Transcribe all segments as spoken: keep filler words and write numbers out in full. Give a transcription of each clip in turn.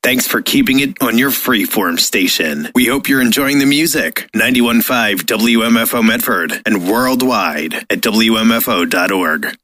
Thanks for keeping it on your freeform station. We hope you're enjoying the music. ninety-one point five W M F O Medford and worldwide at W M F O dot org.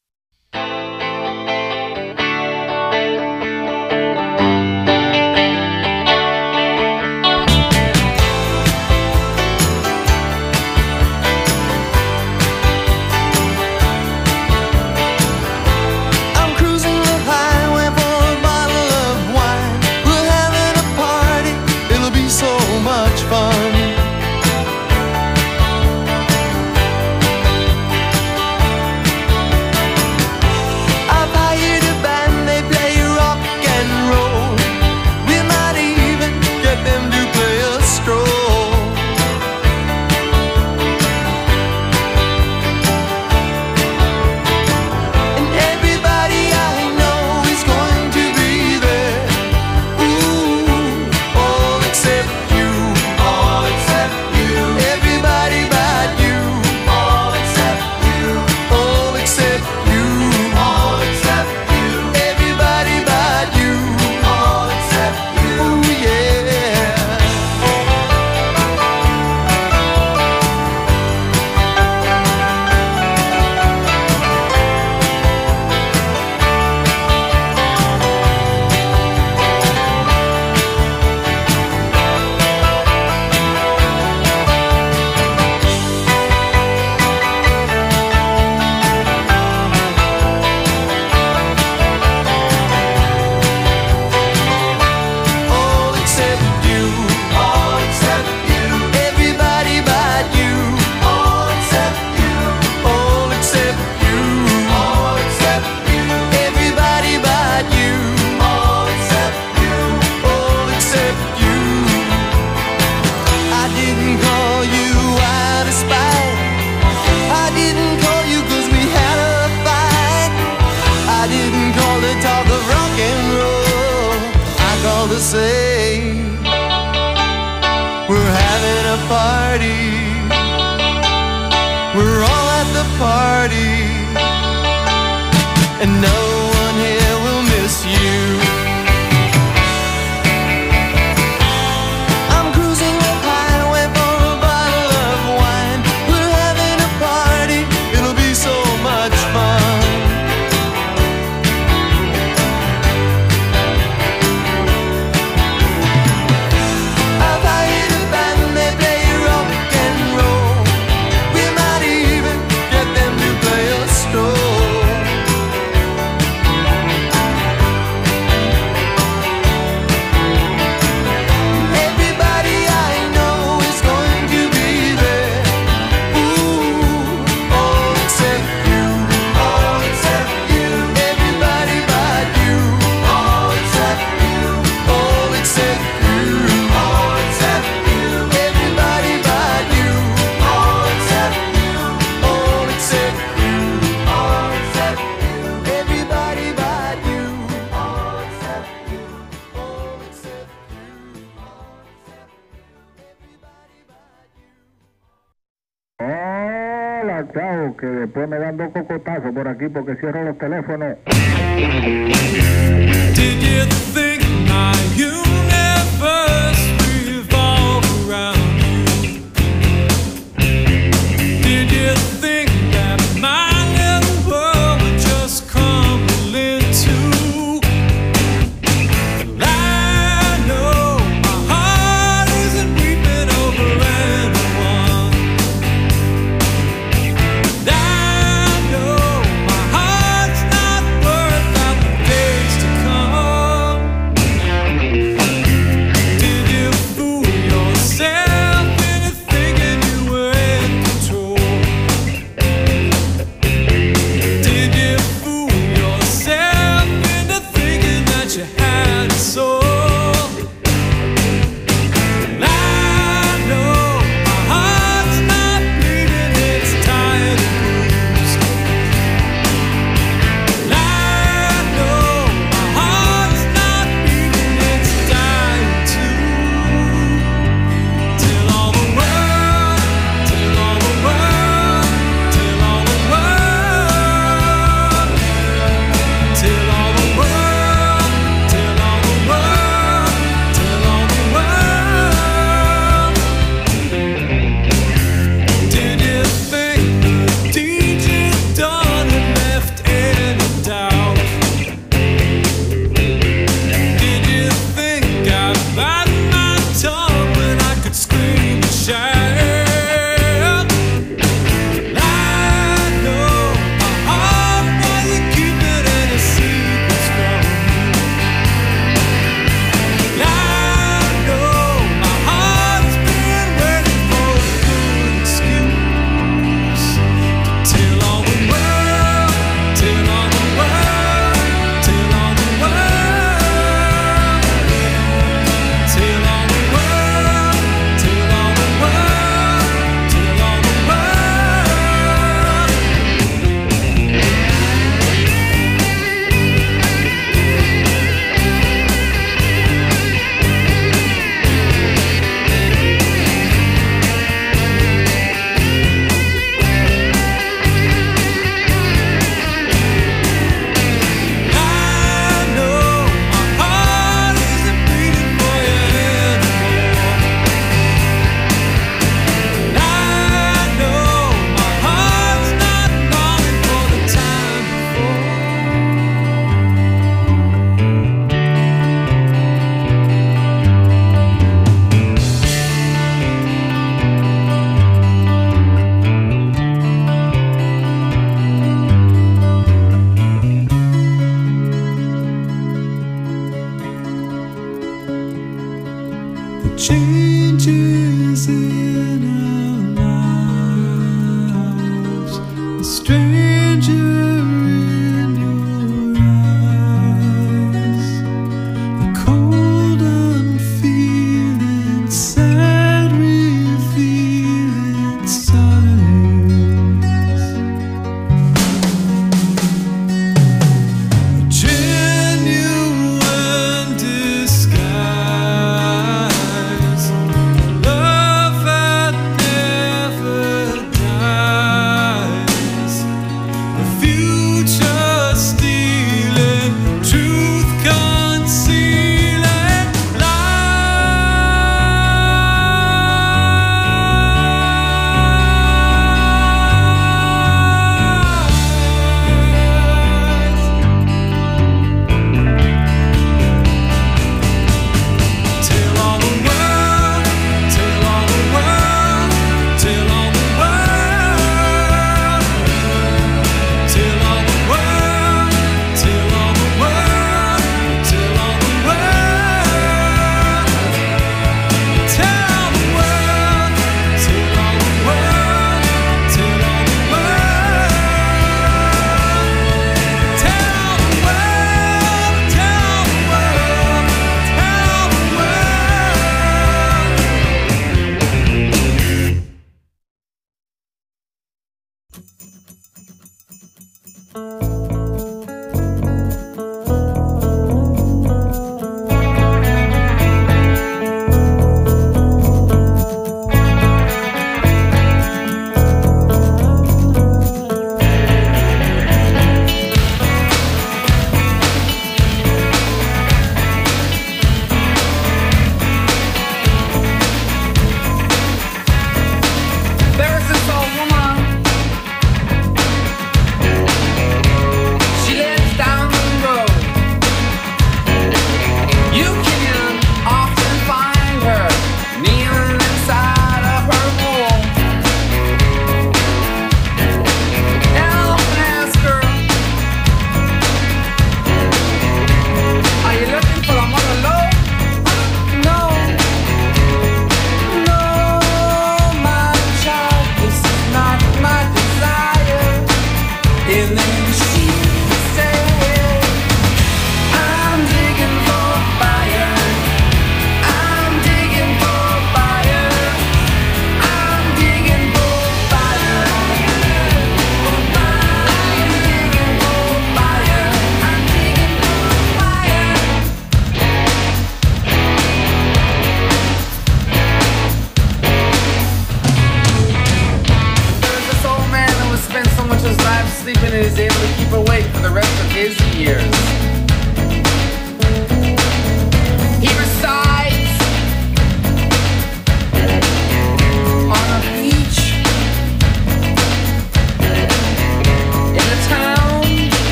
Que después me dan dos cocotazos por aquí porque cierro los teléfonos. Did you think my universe revolved around you? Did you think that my little world would just crumble into? Well, I know my heart isn't weeping over anyone. I know my heart's not worth out the days to Till all the world changes in our lives, a stranger in your eyes, the cold unfeeling, sad revealing signs, a genuine disguise, love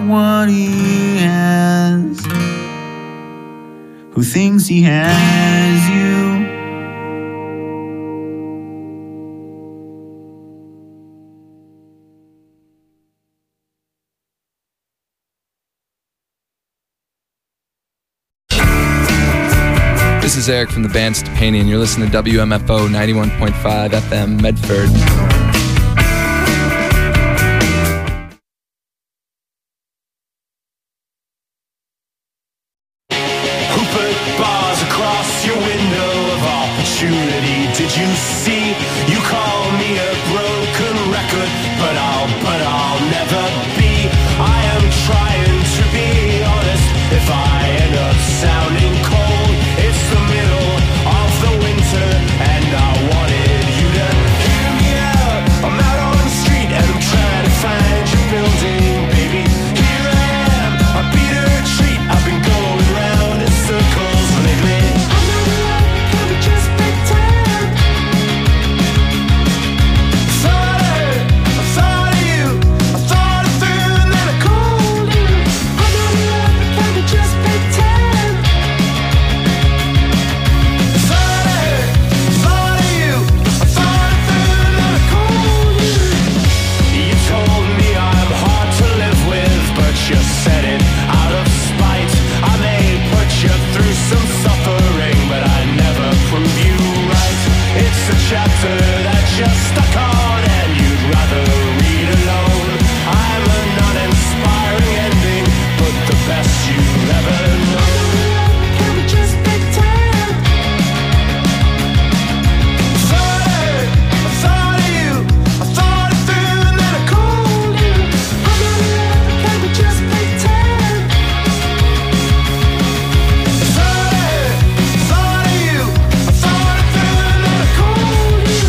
what he has, who thinks he has you. This is Eric from the band Stepani, and you're listening to W M F O ninety-one point five F M Medford. Who put bars across your window of opportunity? Did you see? You call me a broken record, but I'll, but I'll never be. I am trying to be honest. If I end up sounding cold, it's the middle of the winter, and I wanted you to hear me out. I'm out on the street and I'm trying to find your building, baby. Here I am, I beat a retreat. I've been going round in circles lately. I'm not alone, can we just pretend? Thought I, I thought of you, I thought it through and then I called you. I'm not alone, can we just pretend? Thought I, thought of you, I thought it through and then I called you. You told me I'm hard to live with, but you said it out of spite. I may put you through some suffering, but I never prove you right. It's a chapter that you're stuck on and you'd rather read alone. I'm an uninspiring ending, but the best you've ever known. Can we just pretend? Thought I, I thought of you, I thought it through and then I called you. I'm not alone, can we just pretend? Thought I, thought of you, I thought it through and then I called you.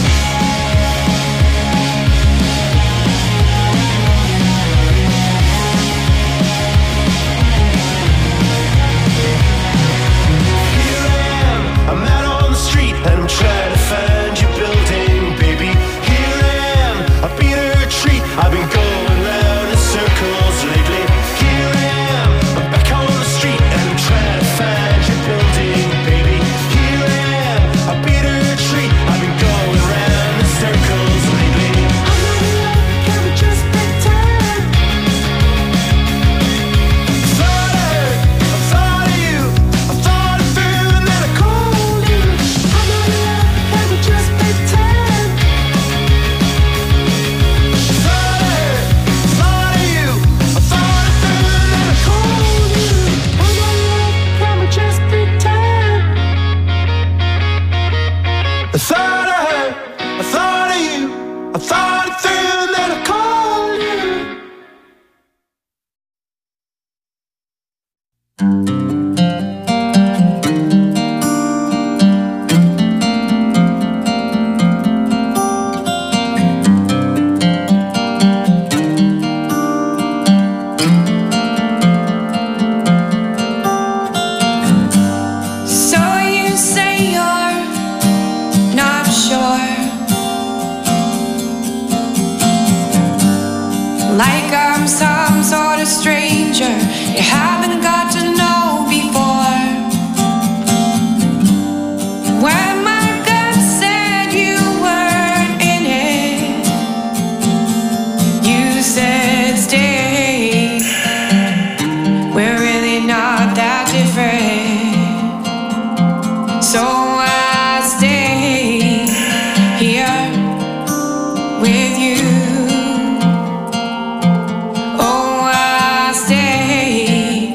Here I am, I'm out on the street and I'm trying to find your building, baby. Here I am, I beat a retreat. I've been going round in circles lately. Here I am, I'm back on the street and I'm trying to find your building, baby. Here I am, I beat a retreat. I've been going round in circles lately. I'm not alone, can we just pretend? Thought I, I thought of you, I thought it through and then I called you. I'm not alone, can we just pretend? Thought I, thought of you, I thought it through and then I called you. I'm not alone, can we just pretend? I thought I, I thought of you, I thought it through and then I called you. So you say you're not sure, like I'm some sort of stranger you haven't got to know before. When my gut said you weren't in it, you said stay. We're really not that different. So I stay here with you. Oh, I stay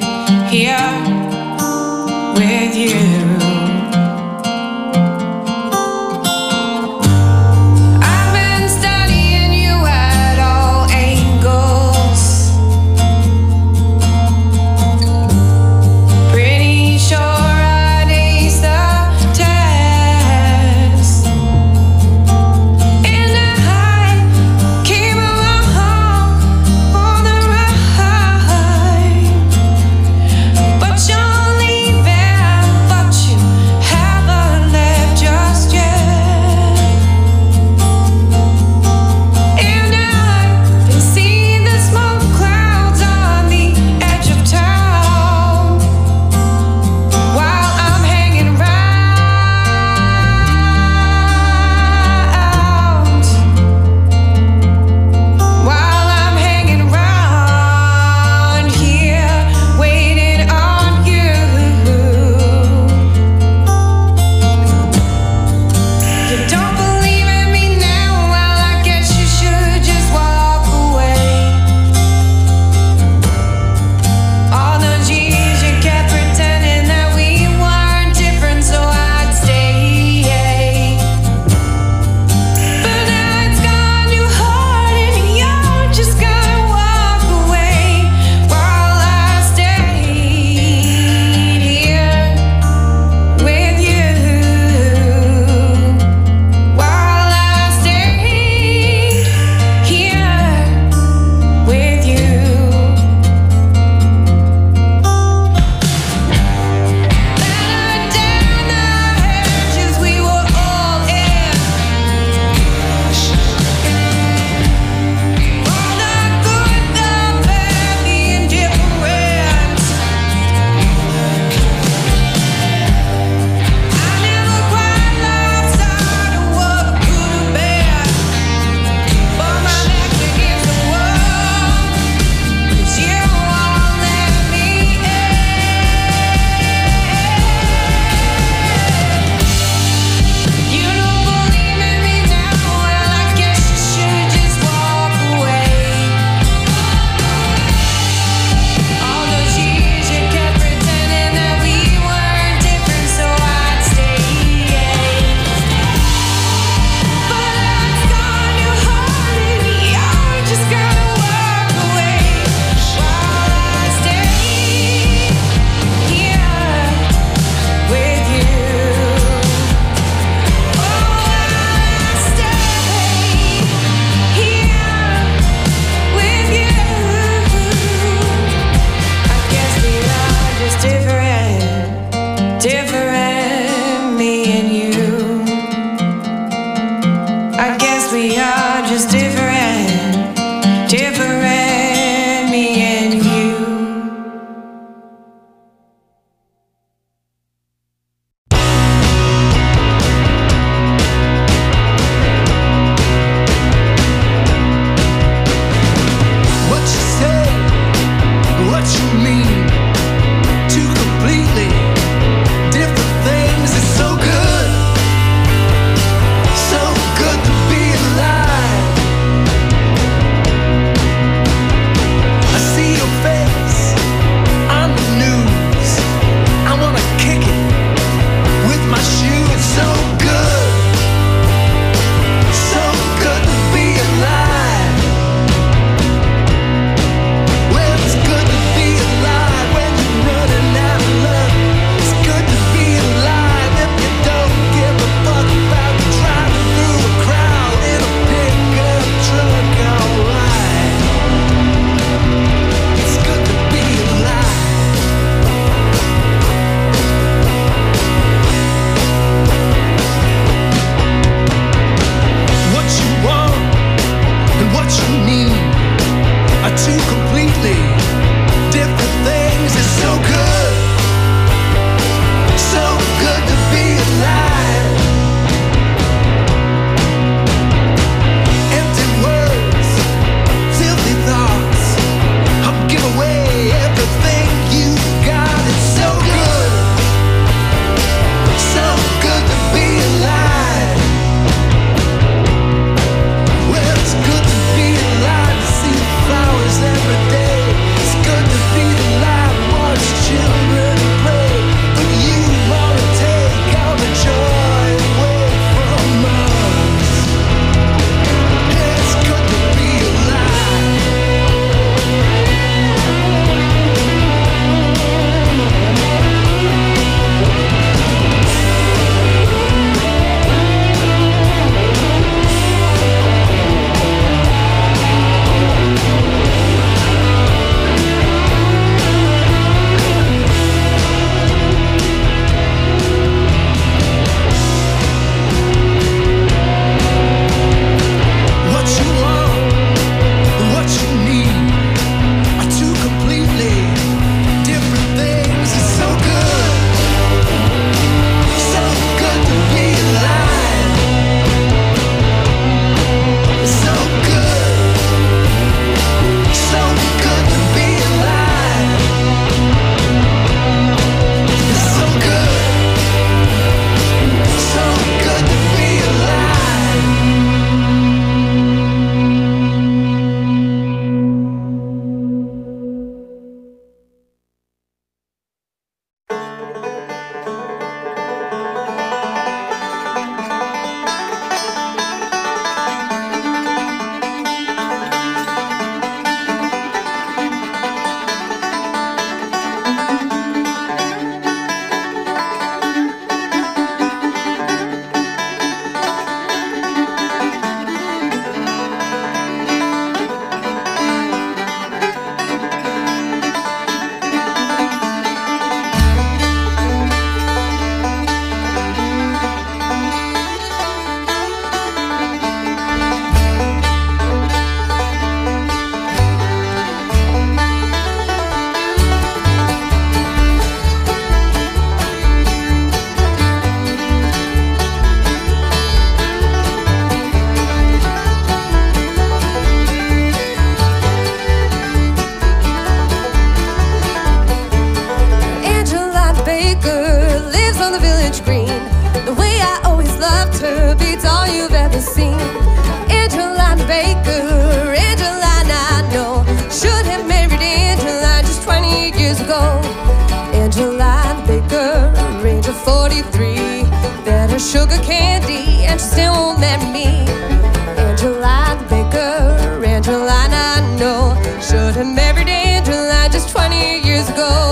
years ago. Angeline Baker, Ranger forty-three, fed her sugar candy and she still won't marry me. Angeline Baker, Angeline I know, should have married Angeline just twenty years ago.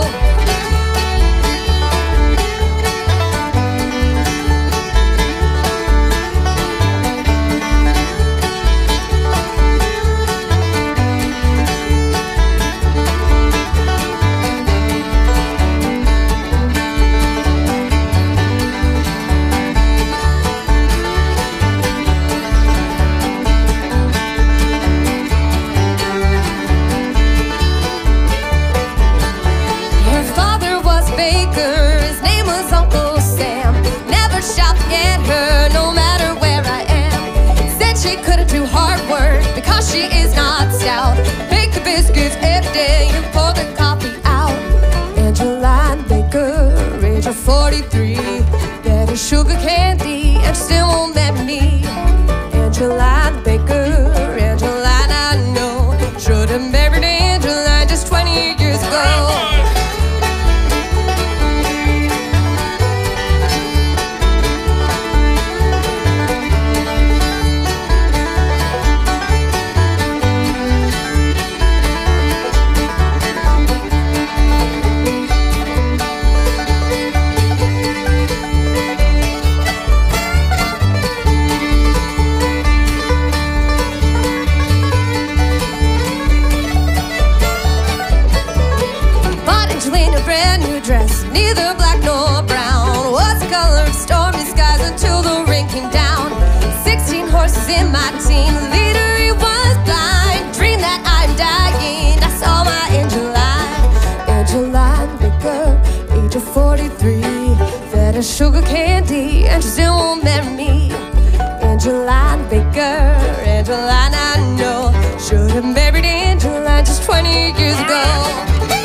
She is not stout. Bake the biscuits every day and pour the coffee out. Angeline Baker, Ranger forty-three, fed her sugar candy and she still won't marry me. Angeline Baker, Angeline I know, should have married Angeline just twenty years ago. Dress, neither black nor brown, was the color of stormy skies until the rain came down. Sixteen horses in my team, the leader he was blind. Dream that I'm dying, I saw my Angeline. Angeline Baker, age of forty-three, fed her sugar candy and she still won't marry me. Angeline Baker, Angeline I know, should have married Angeline just twenty years ago.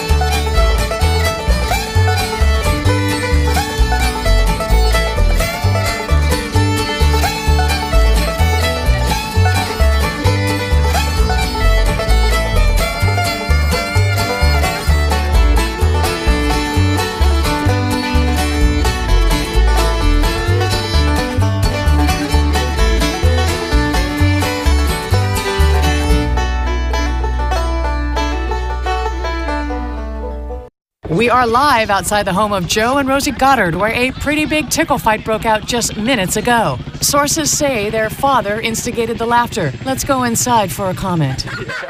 We are live outside the home of Joe and Rosie Goddard, where a pretty big tickle fight broke out just minutes ago. Sources say their father instigated the laughter. Let's go inside for a comment.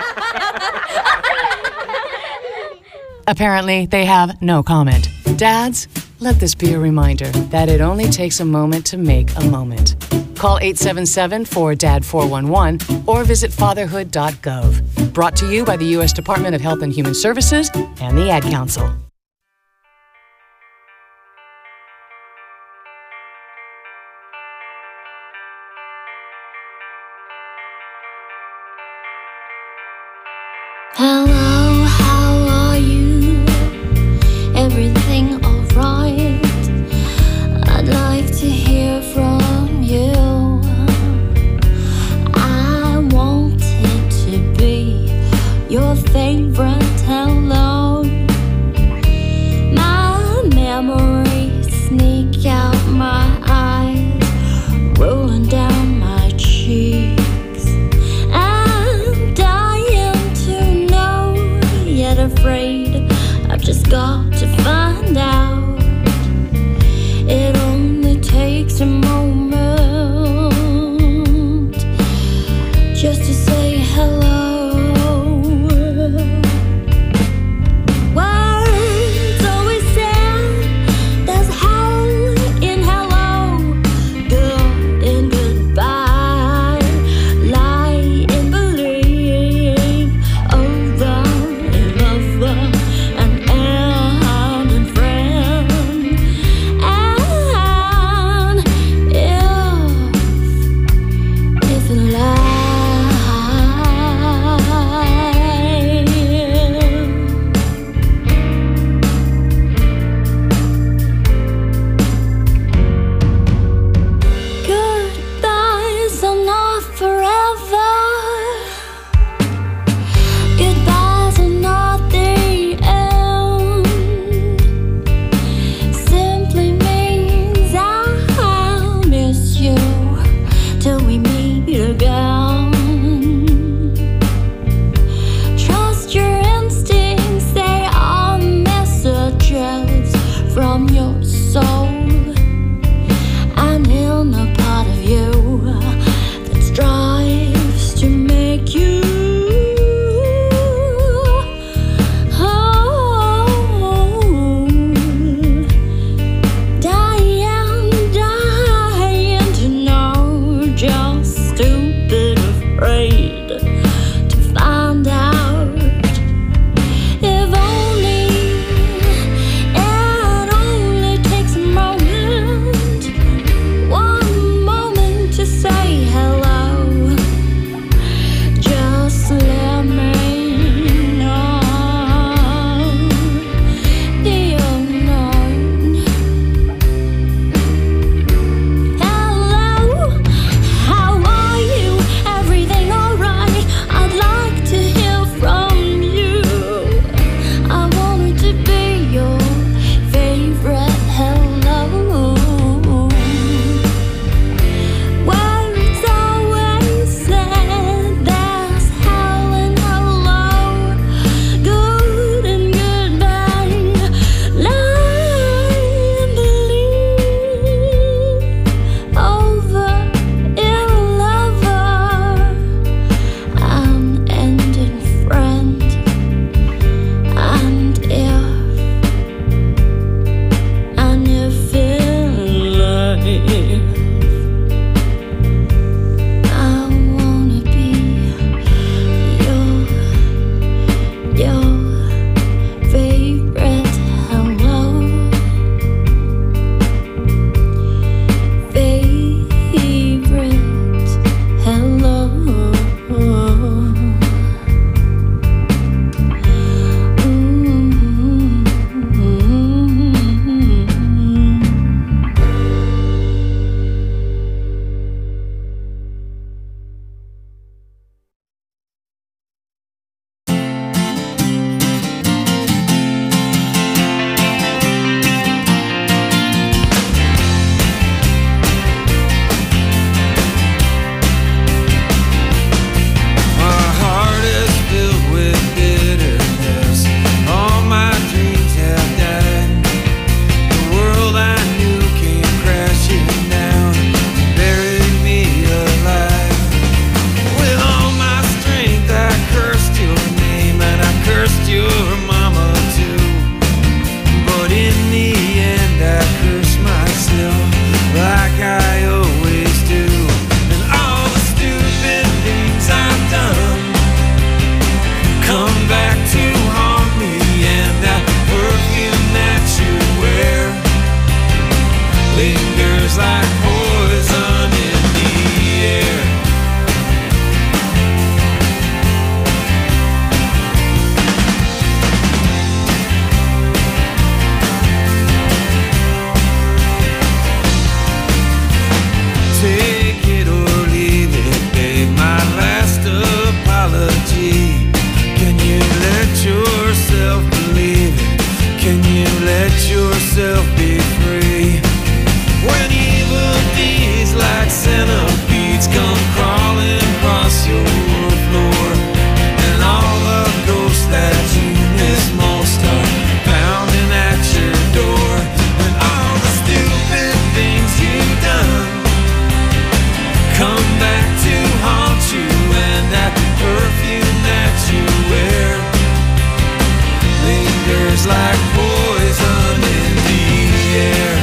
Apparently, they have no comment. Dads, let this be a reminder that it only takes a moment to make a moment. Call eight seven seven, four D A D four one one or visit fatherhood dot gov. Brought to you by the U S Department of Health and Human Services and the Ad Council. Hello, how are you? Everything alright? I'd like to hear from you. I wanted to be your favorite hello. My memories sneak out my eyes, rolling down my cheeks. Afraid I've just got to find out. It only takes a moment just to say hello. Words always sound, there's hell in hello, good in goodbye, lie in believe, over and end and friend. is like poison in the air.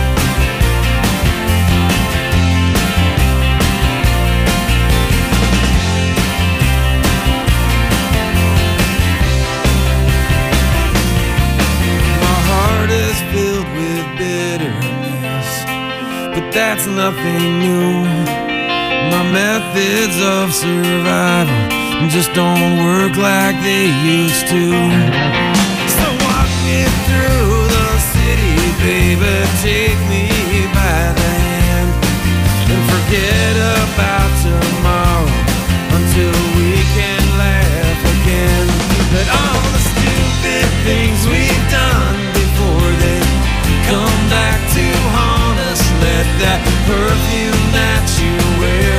My heart is filled with bitterness, but that's nothing new. My methods of survival just don't work like they used to. So walk me through the city, baby, take me by the hand, and forget about tomorrow until we can laugh again. But all the stupid things we've done before they come back to haunt us. Let that perfume that you wear,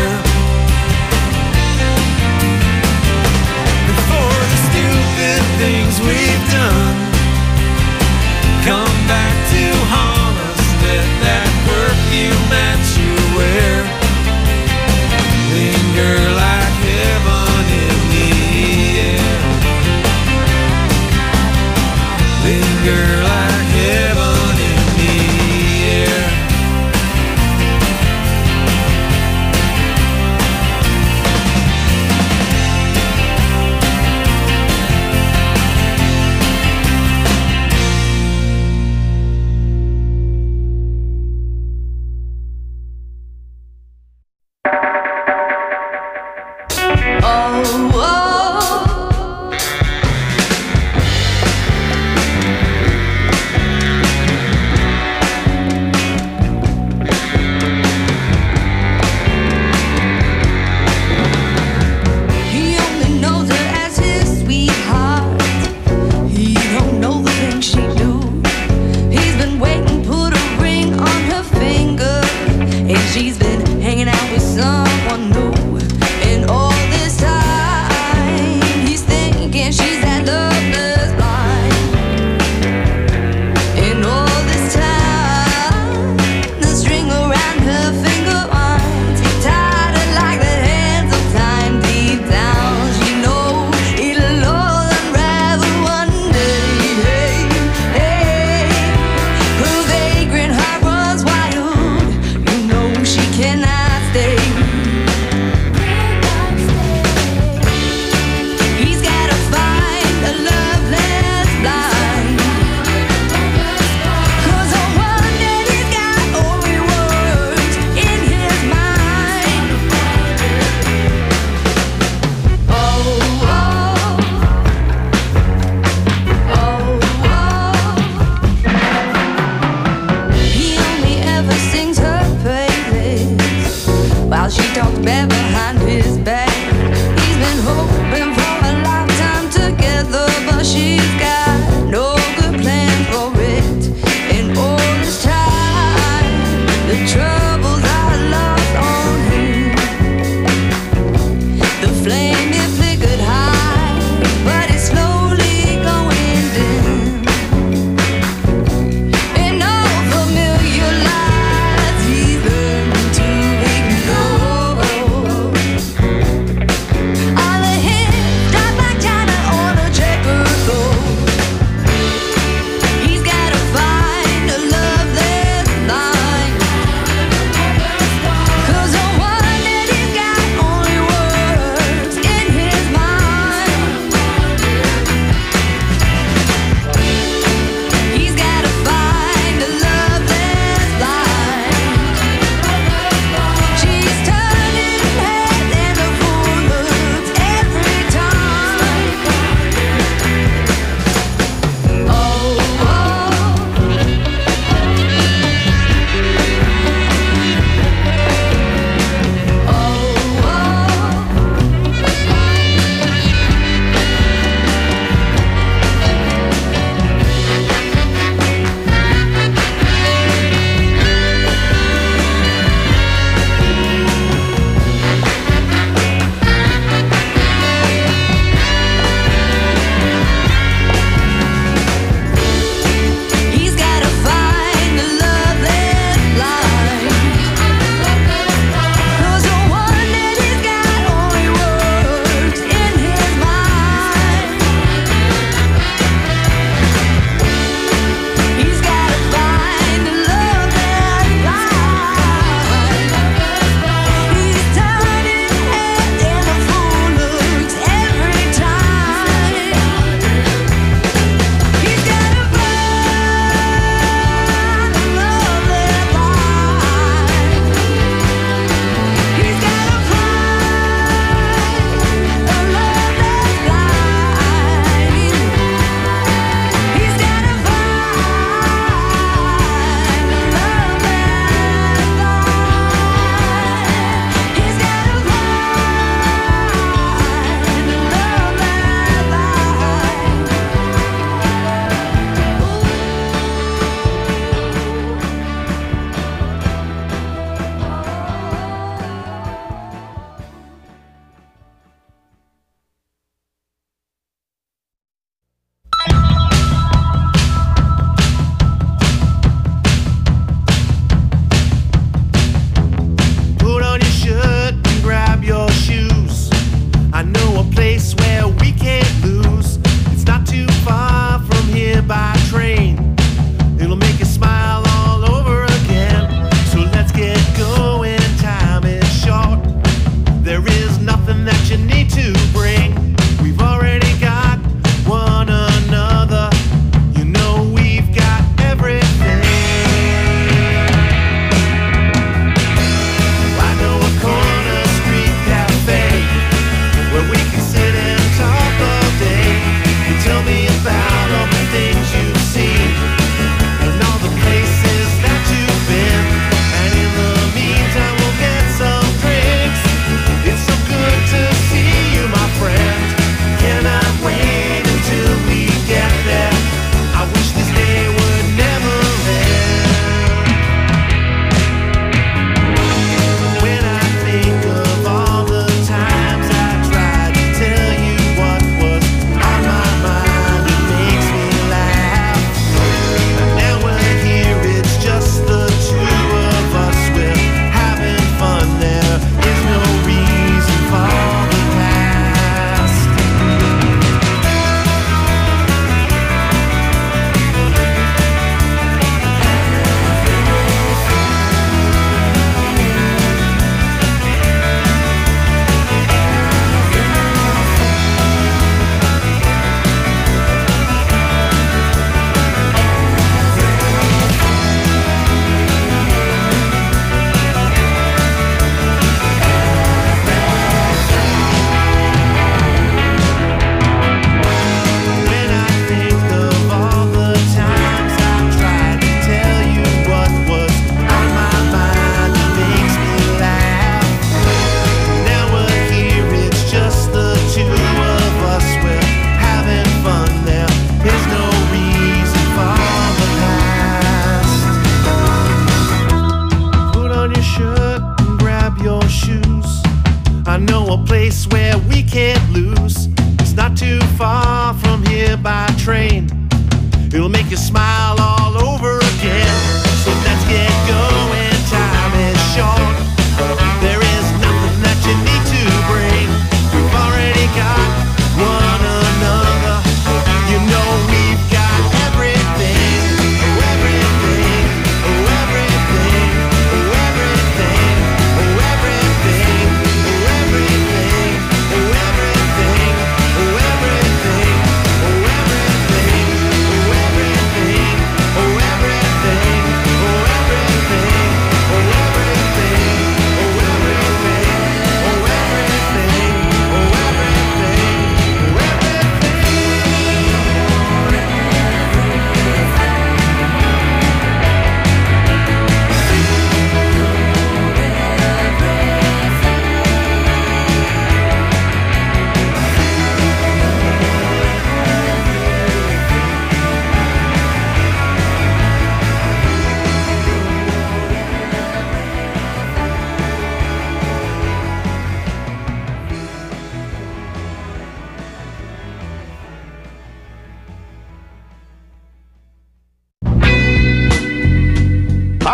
things we've done come back to haunt us. Let that perfume that you wear linger like heaven in the air. Linger like heaven in the air.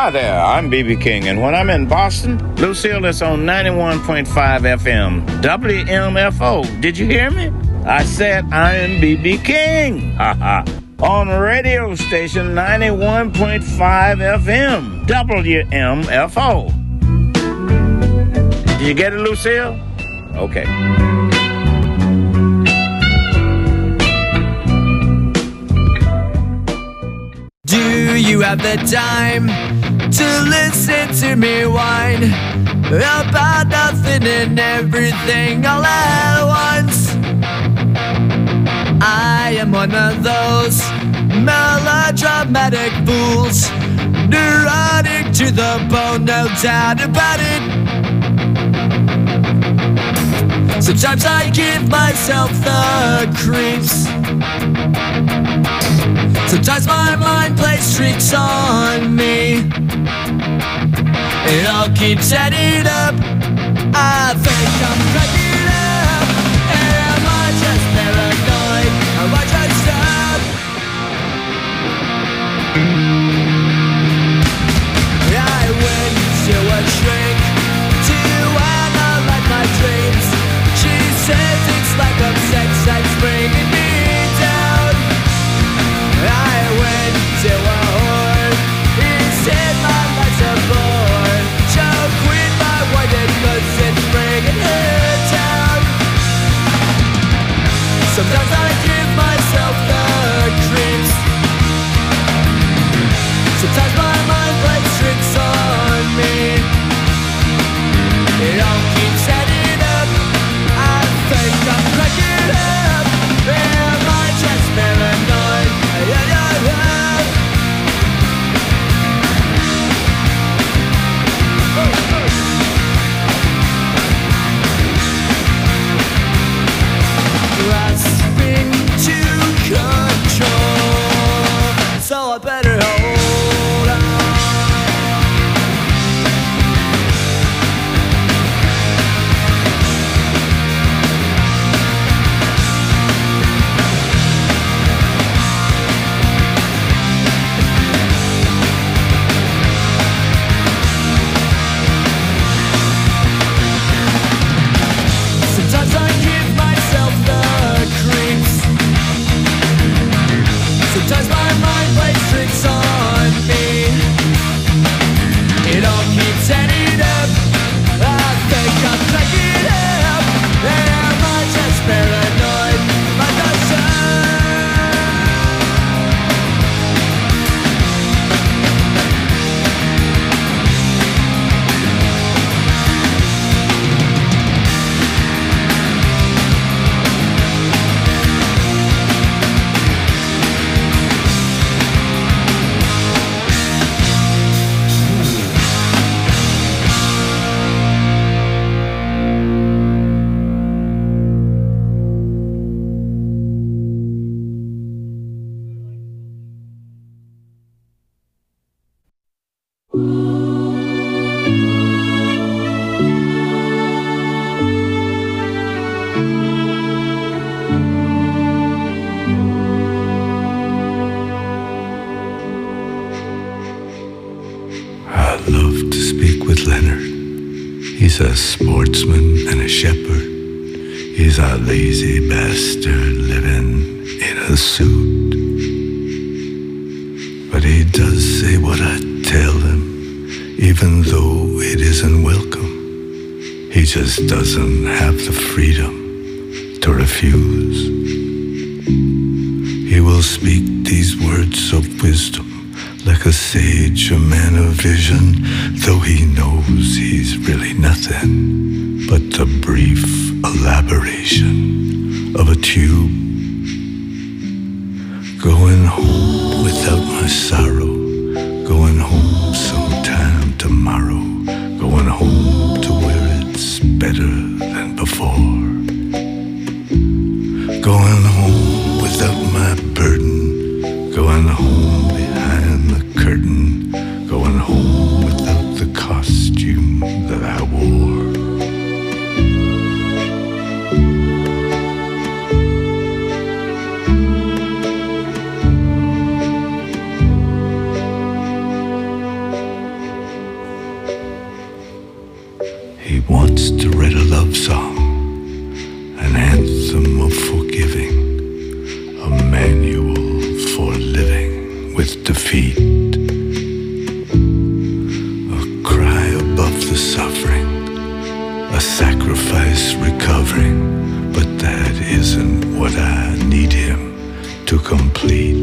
Hi there, I'm B B King, and when I'm in Boston, Lucille is on ninety-one point five F M, W M F O. Did you hear me? I said I am B B King. Ha ha. On radio station ninety-one point five F M, W M F O. Did you get it, Lucille? Okay. Do you have the time to listen to me whine about nothing and everything all at once? I am one of those melodramatic fools, neurotic to the bone, no doubt about it. Sometimes I give myself the creeps. Sometimes my mind plays tricks on me. It all keeps adding up. I think I'm cracking up. Am I just paranoid? Am I just up? I went to a shrink to analyze my dreams. She says it's like a sex that's bringing me down. I went to a whore. He said my life's a bore. She'll quit my white cause it's bringing her down. Sometimes I give myself the creeps. Sometimes my mind plays tricks on me. It all keeps adding up. I think I'm cracking up. Am I just paranoid? Yeah, yeah, yeah. Grasping to control, so I better hold on. Sometimes I give myself the creeps. Sometimes my mind plays tricks on me. It all keeps adding up. I think I'm cracking up. Am I just paranoid? Am I just I'd love to speak with Leonard. He's a sportsman and a shepherd. He's a lazy bastard living in a suit. But he does say what I tell him, even though it isn't welcome. He just doesn't have the freedom to refuse. He will speak these words of wisdom like a sage, a man of vision, though he knows he's really nothing but the brief elaboration of a tube. Going home without my sorrow, going home sometime tomorrow, going home to where it's better than before. Going home without my burden, going home behind the curtain, going home without the costume that I wore. feet.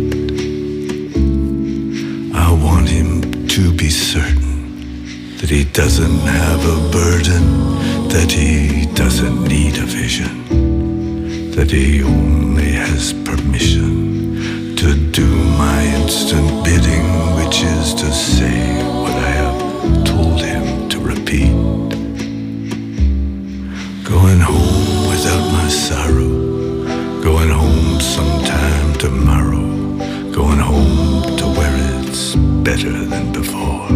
I want him to be certain that he doesn't have a burden, that he doesn't need a vision, that he only has permission to do my instant bidding, which is to say what I have told him to repeat. Going home without my sorrow, going home sometime tomorrow, going home to where it's better than before.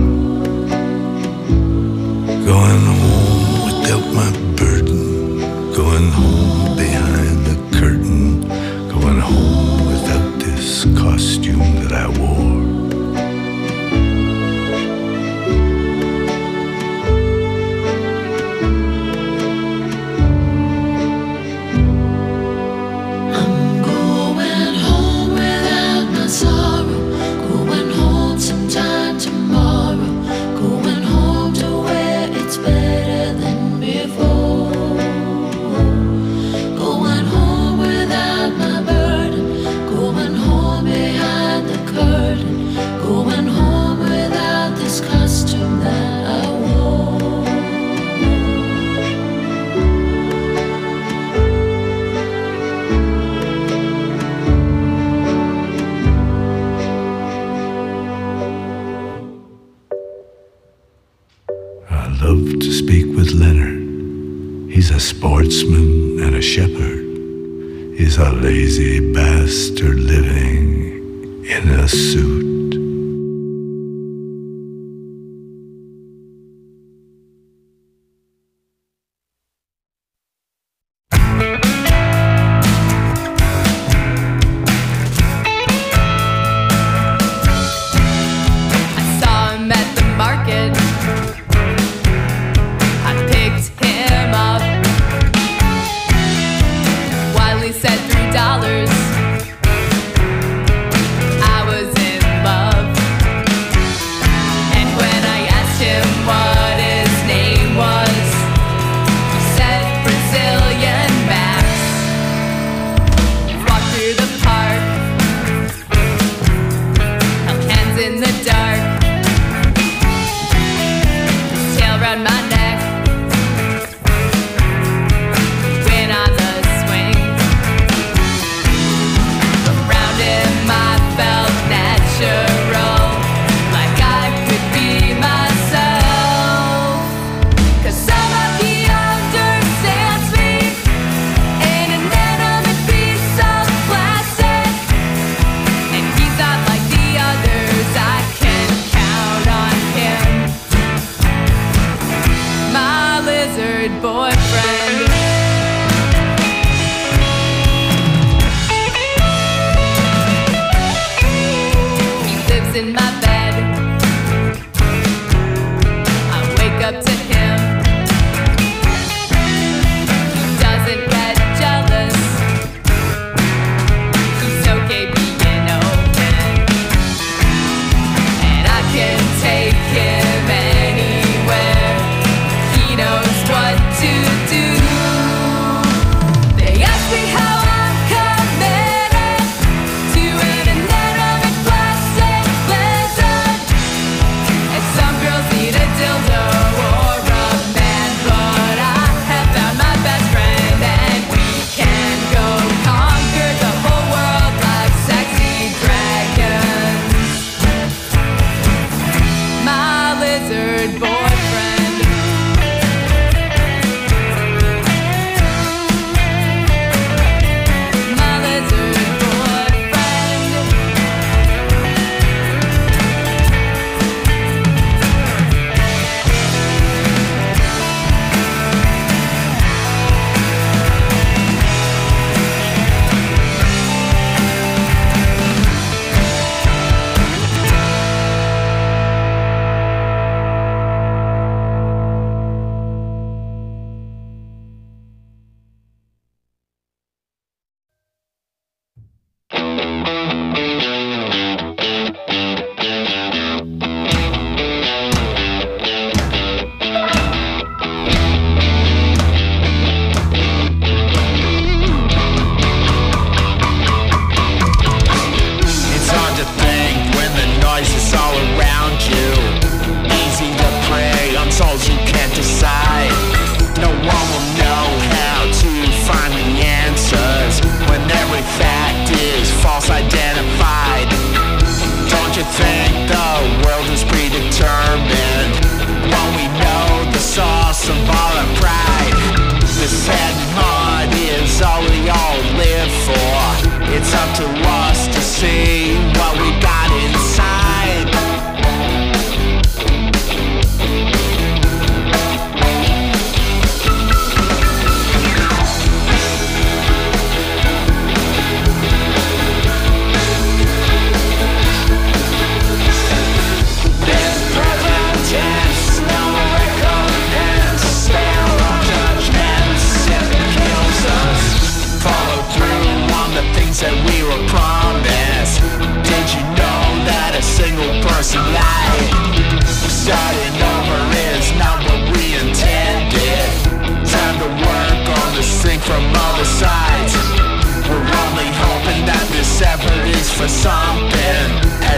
Going home without my burden, going home behind the curtain, going home without this costume that I wore. Sportsman and a shepherd. He's a lazy bastard living in a suit. Said three dollars. I was in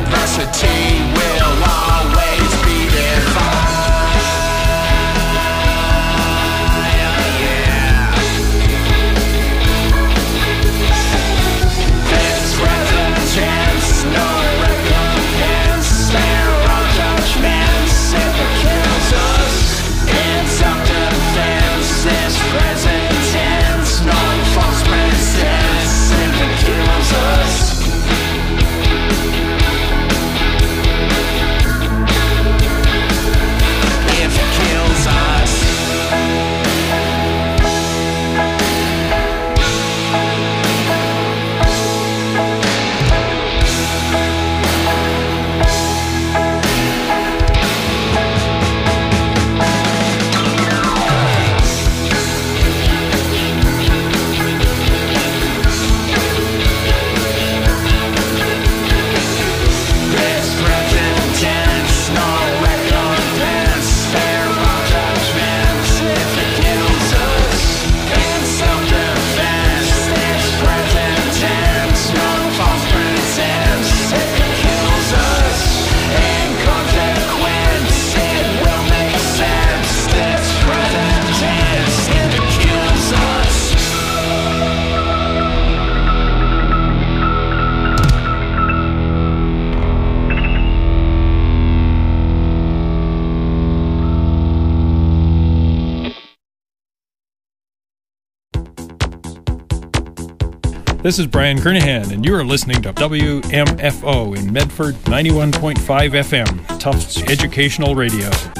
Diversity will always be defined. There's resistance, no recompense. There are judgments if it kills us. In self-defense, this present tense, no false pretense if it kills us. If it kills us. This present tense, no recompense. There are judgments if it kills us. In self-defense, this present tense, no false pretense if it kills us. In consequence, it will make sense. This present tense if it kills us. This is Brian Kernahan, and you are listening to W M F O in Medford, ninety-one point five F M, Tufts Educational Radio.